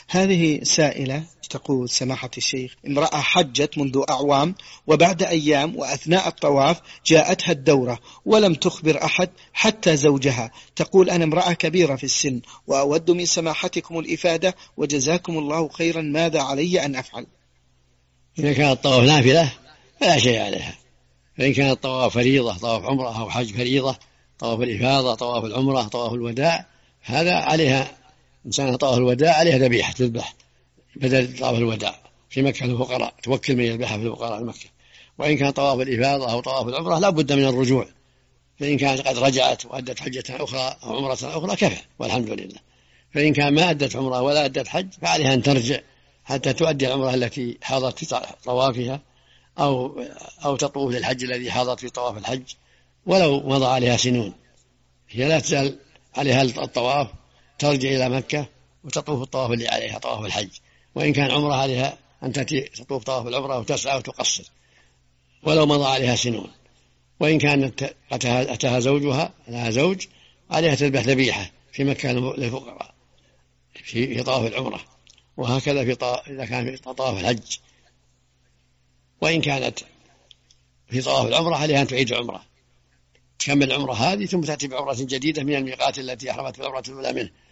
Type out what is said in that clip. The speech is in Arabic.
هذه سائلة تقول: سماحة الشيخ، امرأة حجت منذ أعوام، وبعد أيام وأثناء الطواف جاءتها الدورة ولم تخبر أحد حتى زوجها. تقول: أنا امرأة كبيرة في السن وأود من سماحتكم الإفادة وجزاكم الله خيرا، ماذا علي أن أفعل؟ إذا كان الطواف نافلة فلا شيء عليها، فإن كان الطواف فريضة، طواف عمرة أو حج فريضة، طواف الإفاضة، طواف العمرة، طواف الوداع، هذا عليها إنسان طواف الوداع عليها ذبيحة تذبح بدل طواف الوداع في مكة الفقراء، توكل من يذبحها في الفقراء مكة. وإن كان طواف الإفاضة أو طواف العمرة لا بد من الرجوع، فإن كانت قد رجعت وأدت حجة أخرى أو عمرة أخرى كفى والحمد لله. فإن كان ما أدت عمرة ولا أدت حج فعليها أن ترجع حتى تؤدي العمرة التي حاضت في طوافها أو تطوف للحج الذي حاضت في طواف الحج ولو مضى عليها سنون. هي لا تزال عليها الطواف، ترجع إلى مكة وتطوف الطواف اللي عليها طواف الحج. وإن كان عمرة عليها أن تأتي تطوف طواف العمرة وتسعى وتقصر ولو مضى عليها سنون. وإن كانت أتاها زوجها لها زوج عليها تذبح ذبيحة في مكة للفقراء في طواف العمرة، وهكذا إذا كان في طواف الحج. وإن كانت في طواف العمرة عليها أن تعيد العمرة، تكمل العمرة هذه ثم تأتي بعمرة جديدة من الميقات التي أحرمت بالعمرة الأولى منه،